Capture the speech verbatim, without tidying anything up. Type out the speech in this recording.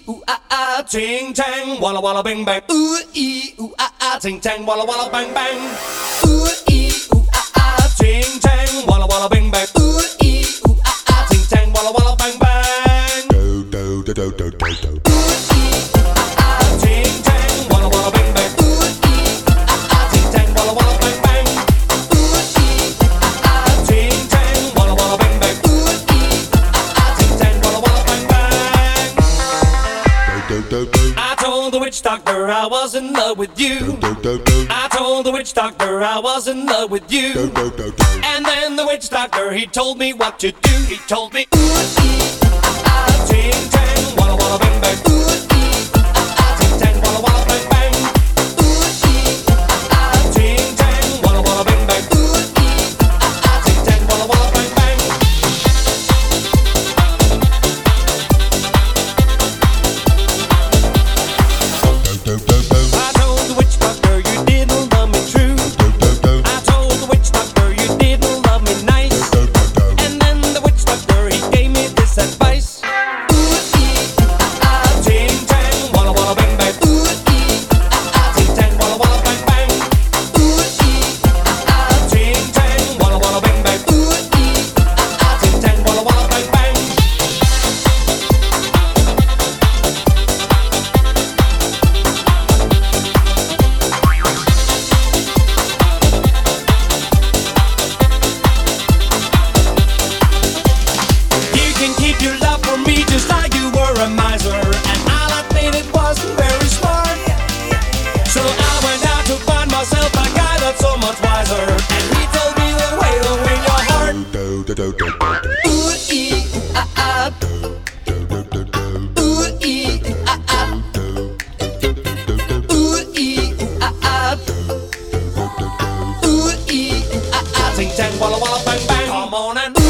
ooh ah ah, ting tang, walla walla bang bang. Ooh ee, ooh ah ah, ting tang, walla walla bang bang. Ooh ee, ooh ah ah, ting tang, walla walla bang bang. Ooh ee, ooh ah ah, ting tang, walla walla bang bang. Do do do do do do do. I told the witch doctor I was in love with you. I told the witch doctor I was in love with you. And then the witch doctor, he told me what to do. He told me, ooh ee, ah ah, ting tang, walla walla bang bang. Ooh ee, ah ah, ting tang, walla walla bang bang. Ooh ee, ah ah, ting tang, walla walla bang bang. Ooh ee, ah ah, ting tang, walla walla bang bang. I told the witch doctor you didn't love me true. I told the witch doctor you didn't love me nice. And then the witch doctor, he gave me this advice. Ooh ee, ah ah, ting tang, walla walla bang bang. Ooh ee, ah ah, ting tang, walla walla bang bang. Ooh ee, ah ah, ting tang, walla walla bang bang. Ooh ee, ah ah, ting tang, walla walla bang bang. You can keep your love for me just like you were a miser, and I'll admit it wasn't very smart. So I went out to find myself a guy that's so much wiser, and he told me the way to win your heart. Ooh ee, ooh ah ah. Ooh ee, ooh ah ah. Ooh ee, ooh ah ah. Ooh ee, ooh ah ah. Ting tang, walla walla bang bang. Come on and.